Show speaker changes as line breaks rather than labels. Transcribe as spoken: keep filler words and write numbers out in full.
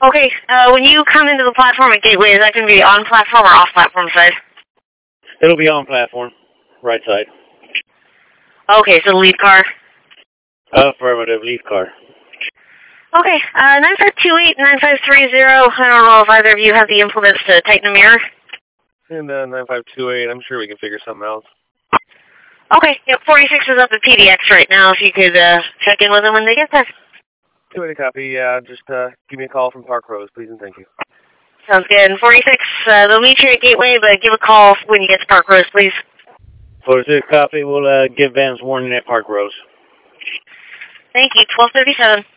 Okay, uh, when you come into the platform at Gateway, is that going to be on platform or off platform side?
It'll be on platform, right side.
Okay, so lead car.
Affirmative, lead car.
Okay, uh, nine five two eight, nine five three zero, I don't know if either of you have the implements to tighten the mirror.
And uh, nine five two eight, I'm sure we can figure something out.
Okay, yep, forty-six is up at P D X right now, if you could uh, check in with them when they get there.
two eighty copy, yeah, just uh, give me a call from Park Rose, please, and thank you.
Sounds good. And forty-six, uh, they'll meet you at Gateway, but give a call when you get to Park Rose, please.
forty-six copy, we'll uh, give Vance warning at Park Rose.
Thank you, twelve thirty-seven.